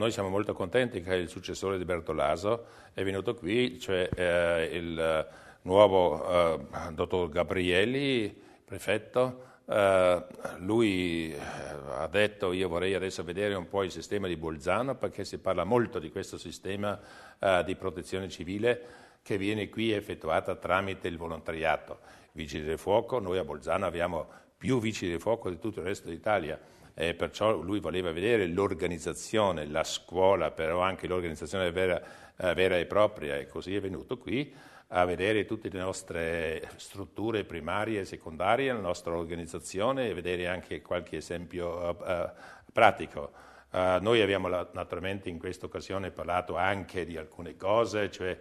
noi siamo molto contenti che il successore di Bertolaso è venuto qui, cioè il nuovo dottor Gabrielli, prefetto. Lui ha detto: io vorrei adesso vedere un po' il sistema di Bolzano, perché si parla molto di questo sistema di protezione civile che viene qui effettuata tramite il volontariato. Vigili del fuoco, noi a Bolzano abbiamo più vigili del fuoco di tutto il resto d'Italia. E perciò lui voleva vedere l'organizzazione, la scuola, però anche l'organizzazione vera e propria, e così è venuto qui a vedere tutte le nostre strutture primarie e secondarie, la nostra organizzazione, e vedere anche qualche esempio pratico. Noi abbiamo naturalmente in questa occasione parlato anche di alcune cose, cioè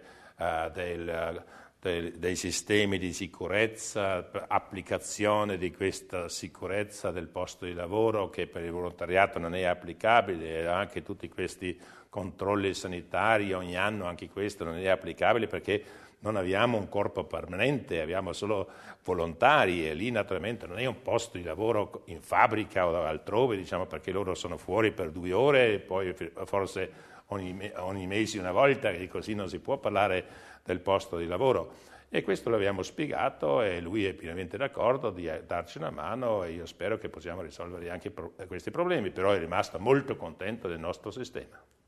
dei sistemi di sicurezza, applicazione di questa sicurezza del posto di lavoro che per il volontariato non è applicabile, e anche tutti questi controlli sanitari ogni anno, anche questo non è applicabile perché non abbiamo un corpo permanente, abbiamo solo volontari, e lì naturalmente non è un posto di lavoro in fabbrica o altrove, diciamo, perché loro sono fuori per 2 ore e poi forse ogni mese una volta, e così non si può parlare del posto di lavoro. E questo l'abbiamo spiegato e lui è pienamente d'accordo di darci una mano, e io spero che possiamo risolvere anche questi problemi, però è rimasto molto contento del nostro sistema.